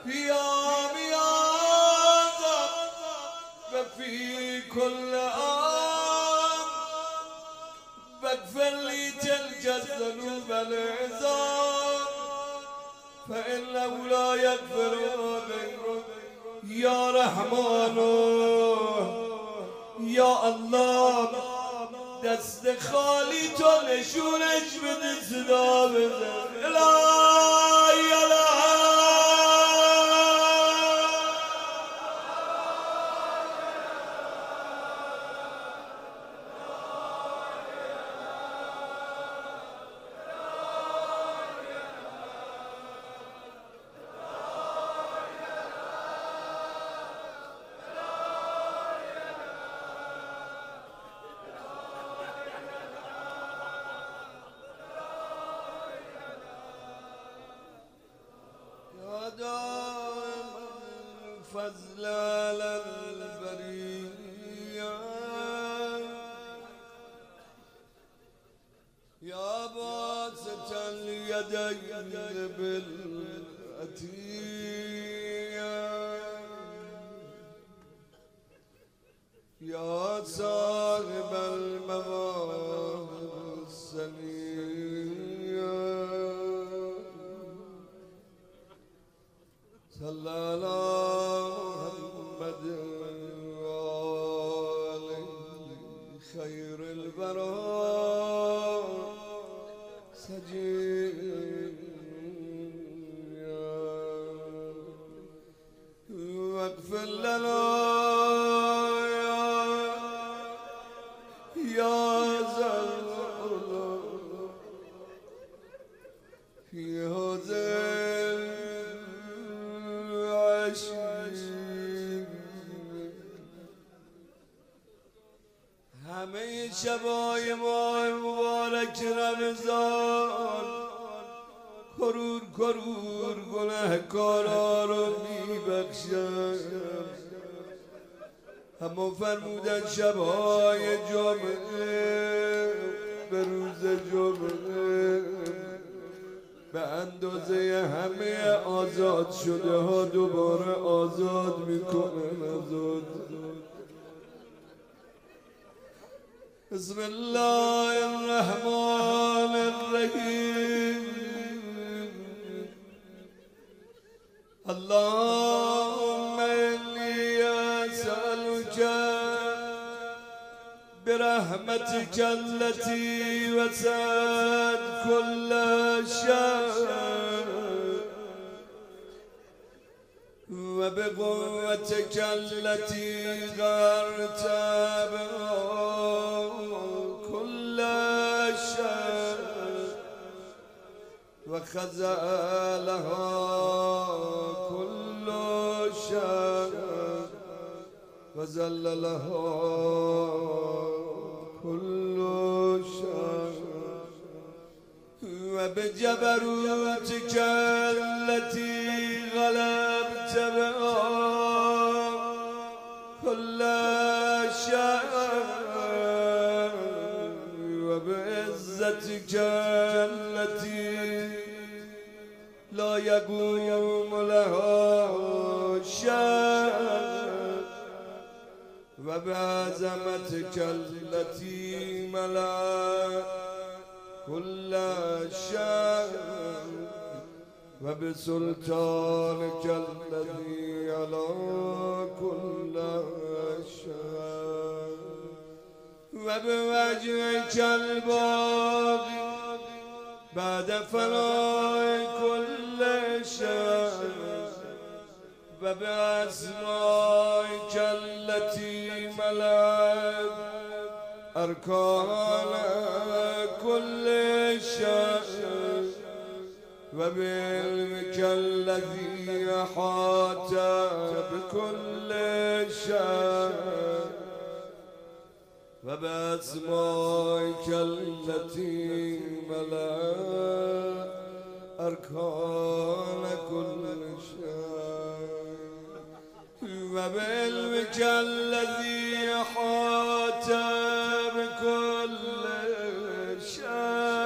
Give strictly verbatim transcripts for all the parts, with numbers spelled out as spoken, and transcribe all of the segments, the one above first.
يا ميازة ففي كل آن فاغفر لي تلك الذنوب العظام فإنه لا يغفر غيرك يا رحمن يا الله. دست خالی تو نشونش بده صدا بزن الهی الهی فضل على البرية يا باسط اليدين بالعطية يا صاحب المواهب السنية صلى الله محمد وآله خير البراء سجيا واغفر لنا يا ذا العلا في هذا همه شبای ماه مبارک رمضان کرور کرور گناهکارا رو میبخشد. اما فرمودن شبهای جمعه به روز جمعه به اندازه همه آزاد شده ها دوباره آزاد میکنن. آزاد بسم الله الرحمن الرحیم اللهم انی اسألک برحمتك التي وسعت كل شيء وبقوتك التي غرت بها كل شيء وخزى لها كل شيء وذل لها كل شيء وبجبروتك التي غلبت بها كل شيء وبعزتك التي لا يقوم لها شيء وبعظمتك التي ملأت كل شيء وبسلطانك الذي على كل شيء وبوجهك الباقي بعد فناء كل شيء وبأسمائك التي ملأت أركان كل شيء وبعلمك الذي أحاط بكل شيء وبأسمائك التي ملأت أركان كل شيء وبعلمك الذي أحاط بكل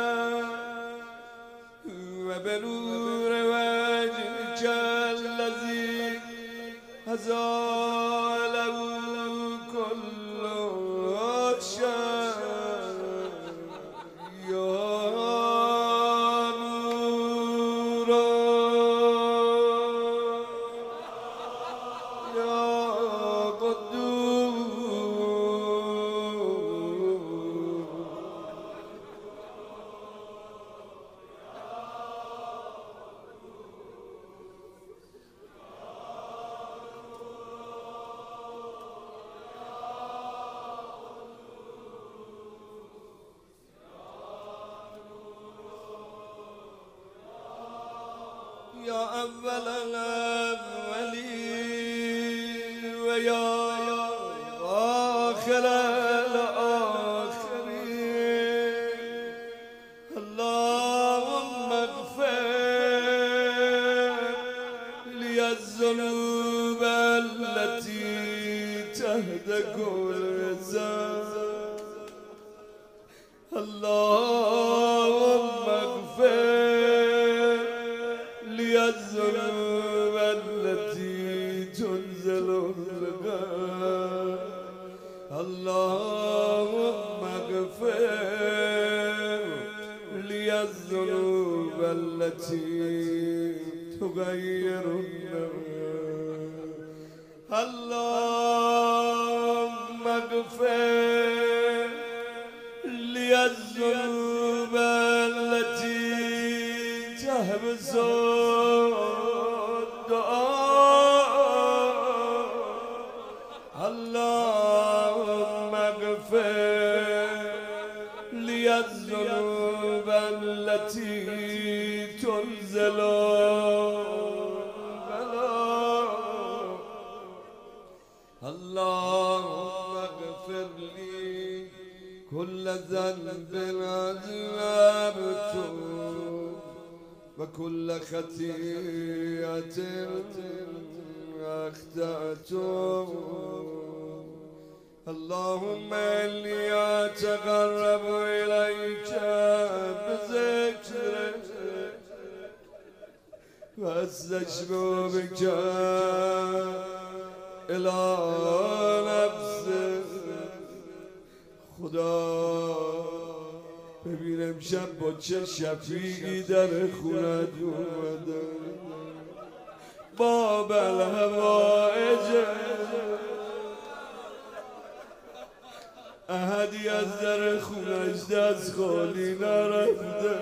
شيء وبنور وجهك الذي هزال كل شيء يا نور يا قدوس يا أول الأولين ويا آخر الآخرين اللهم اغفر لي الذنوب التي تهدك الرزق اللهم اغفر الذنوب التي تنزل الغار اللهم اغفر لي الذنوب التي تغير النار اللهم اغفر لي الذنوب التي تحبس اللهم اغفر لي الذنوب التي تنزل البلاء اللهم اغفر لي كل ذنب أذنبته وكل خطيئة أخطأته اللهم إني أتقرب إليك بذكرك وأستشفع بك إلى نفسك خدا ببین امشب با چه شفیعی در خونت اومده باب الهوائج احدی از در خونش دست خالی نرفته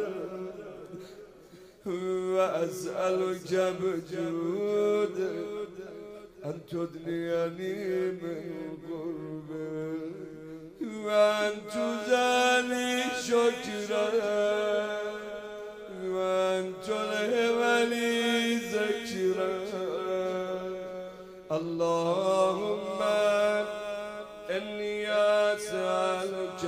و اسألک بجود ان تدنیانی من قربه وأن تزالي شكرا وأن تلهمني ذكرا اللهم إني أسألك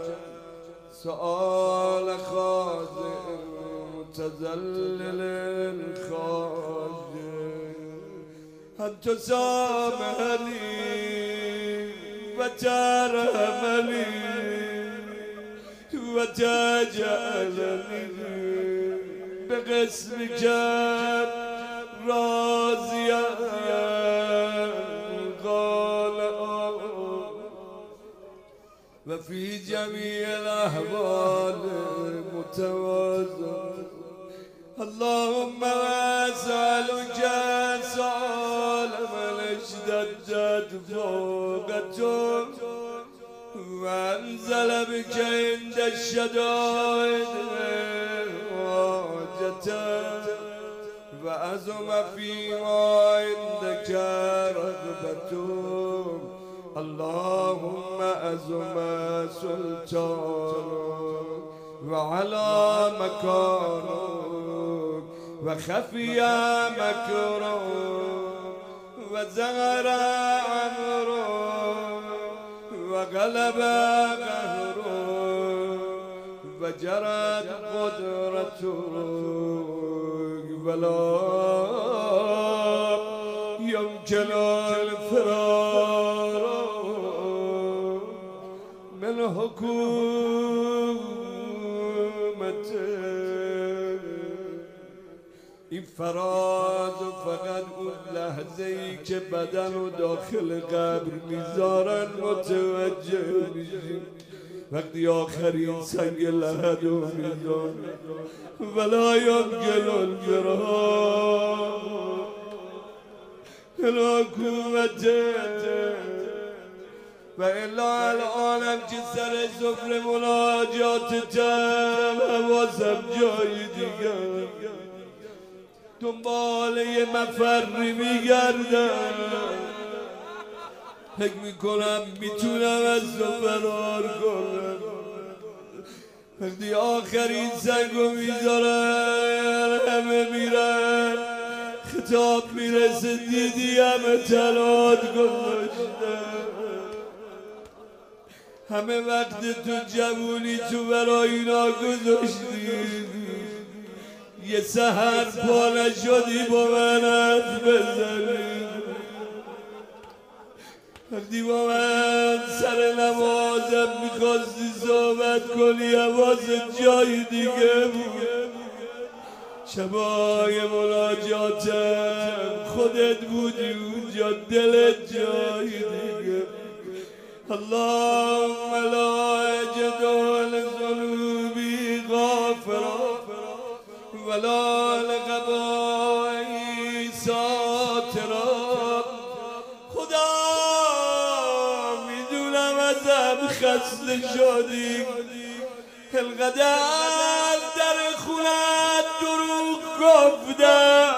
سؤال خاضع متذلل خاضع أن تسامحني وترحمني وتجعلني بقسمك راضيا قال وفي جميع الأحوال متوازن اللهم أسألك سؤال من اشتدت فوقته وأنزل بك عند الشدائد حاجته وأزم فيما عندك رغبته اللهم أزم سلطانك وعلى مكانك وخفي مكرك وزهر أمرك وغلب قهرك وجرت قدرتك ولا يمكن الفرار من حكومتك این فراز و فقط اون لحظه ای که بدن و داخل قبر میذارن متوجه میشیم. وقتی آخرین سنگ لحد رو میذارن ولا ینگل الفراق الا قوته و الا الانم که سر سفره مناجاتتم حواسم جای دیگر دنبال یه مفری میگردم فکر میکنم میتونم از تو فرار کنم. وقتی آخرین سنگو میذارن همه میرن خطاب میرسه دیدی همه تلات گذاشتن. همه وقت تو جوونی تو برای اینا گذاشتی یه سحر پا نشدی با من حرف بزنی. وقتی با من سر نمازم میخواستی صحبت کنی حواست جای دیگه بود. شبای مناجاتم خودت بودی اونجا دلت جای دیگه. اللهم لا اجد لذنوبی غافرا ولا لقبائي ساترا. خدا میدونم ازم خسته شدی القدر در خونت دروغ گفتم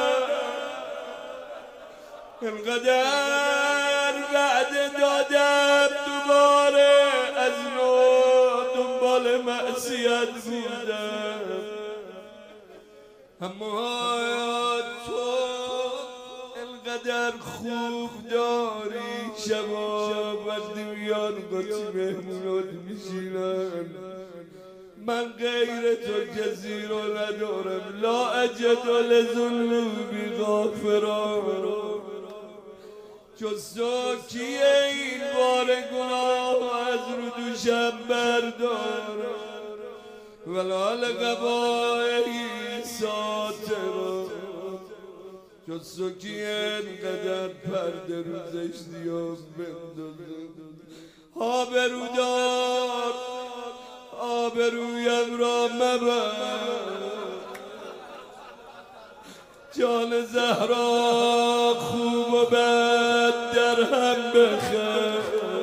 القدر وعده دادم دوباره از نو دنبال معصیت بودم. اما تو القدر خوب داری شبا وقتی میان قاطی مهمونات میشینن من غیر تو کسی رو ندارم. لا اجد لذنوبی غافرا جز تو کیه این بار گناه از رو دوشم بردارم ولا لقبائي ساترا جز تو کیه اینقدر پرده رو زشتیام بندازم. آبرودار آبرویم را مبر جان زهرا خوب و بد در هم بخر.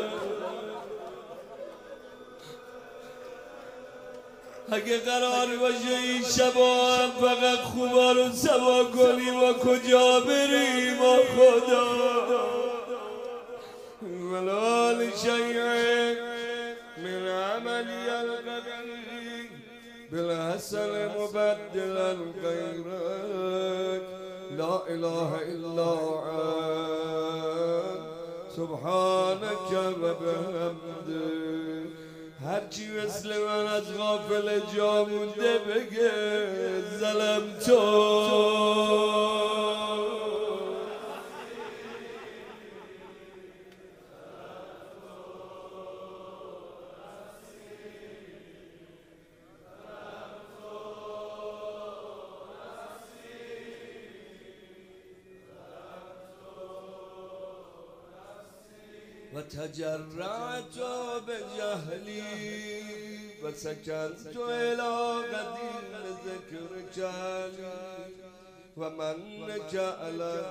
اگه قرار باشه این شبا هم فقط خوبا رو سوا کنیم و کجا بریم و خدا ولا لشیء من عملی القدری بالحسن مبدلا غیرک لا اله الا انت سبحانك و بحمدک. هرچی مثل من از غافل جا مونده بگه ظلم تو و تجرعت بجهلی و سکنت الى قدیم ذکرک و منک علی.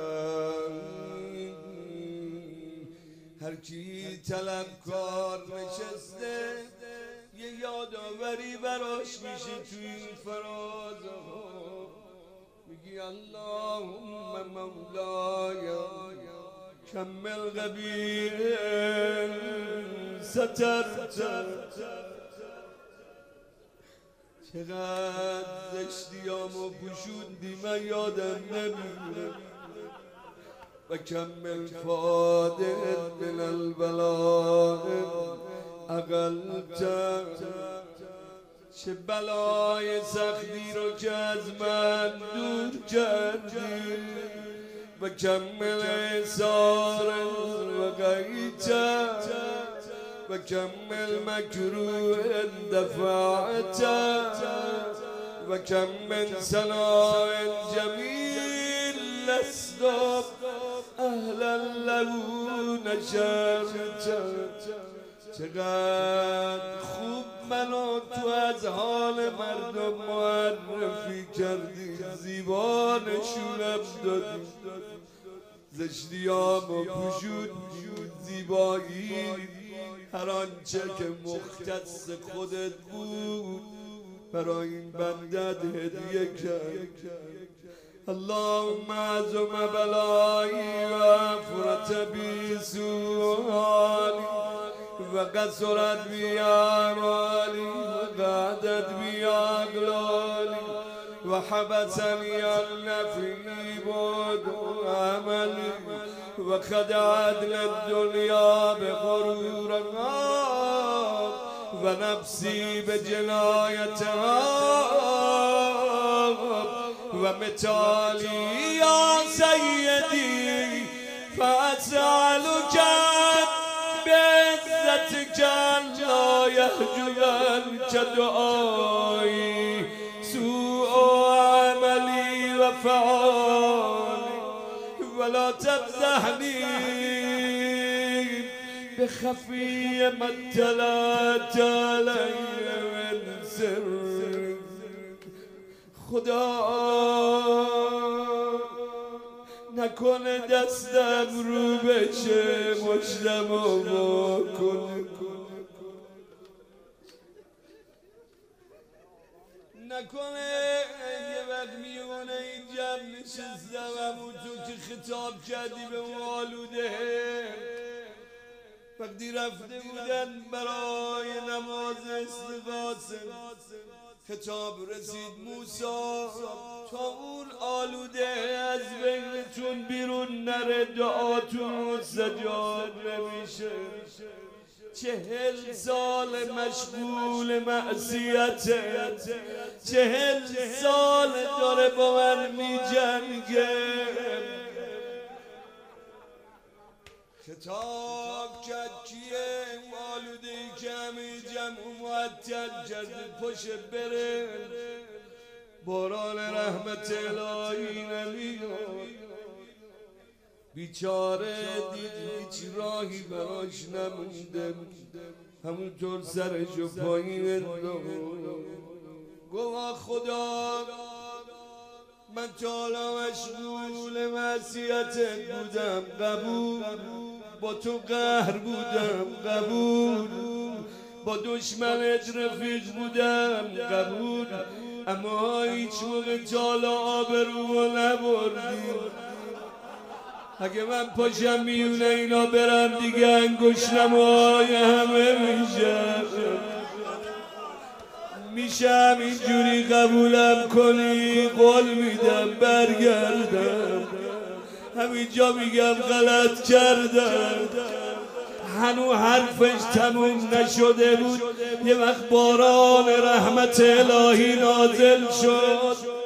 هر کی طلبکار نشسته یه یادآوری براش میشه تو این فرازها میگی اللهم مولای کمل قبیل سترت. چقدر زشتیامو پوشوندی من یادم نمیره و کمل فادت من البلاء اقلت. چه بلای سختی رو که از من دور کردی و کمل احسار و غیت و کمل مکروه دفعت و کم من سناء جمیل لست اهلا له نشرت. چقدر خوب منو تو از حال مردم معرفی کردی، زیبا نشونم دادی، زشتیامو پوشود زیبایی، هر آنچه که مختص خودت بود برای این بندت هدیه کرد. اللهم عظم بلایی و افرت بی سؤالی و قصرت بی اعمالی و قعدت بی اغلالی و حبسنی عن نفعی بعد عملی و خدعت للدنیا بغرورها و نفسی بجنایتها و متالی یا سیدی فاسألک بعزتک لا یحجبنک دعایی سوء عملی و فعالی ولا تفضحنی بخفی ما اطلعت علی من سر. خدا نکنه دستم رو بشه مجدم و بکن، نکنه یه وقت میونه این جمع نشستم همون تو که خطاب کردی به اون آلوده، وقتی رفته بودن برای نماز استغاثه خطاب رسید موسی تا اون آلوده از بینتون بیرون نره دعاتون مستجاب نمیشه. چهل سال مشغول معصیته، چهل سال داره با من می جنگه. خطاب کرد کیه؟ آلوده ای که همه جمع معطل کرده پشت بره، باران رحمت الهی نمیاد. بیچاره دید هیچ راهی براش نمونده، همونطور سرش و پایین انداخت. گفت خدا من تا حالا مشغول معصیتت بودم قبول، با تو قهر بودم قبول، با دشمنت رفیق بودم قبول، اما هیچ موقع تا حالا آبرومو نبردی. اگه من پاشم میونه اینا برم دیگه انگشتنمای همه میشم، میشم اینجوری قبولم کنی قول میدم برگردم. همینجا میگم غلط کردم. هنو حرفش تموم نشده بود یه وقت باران رحمت الهی نازل شد.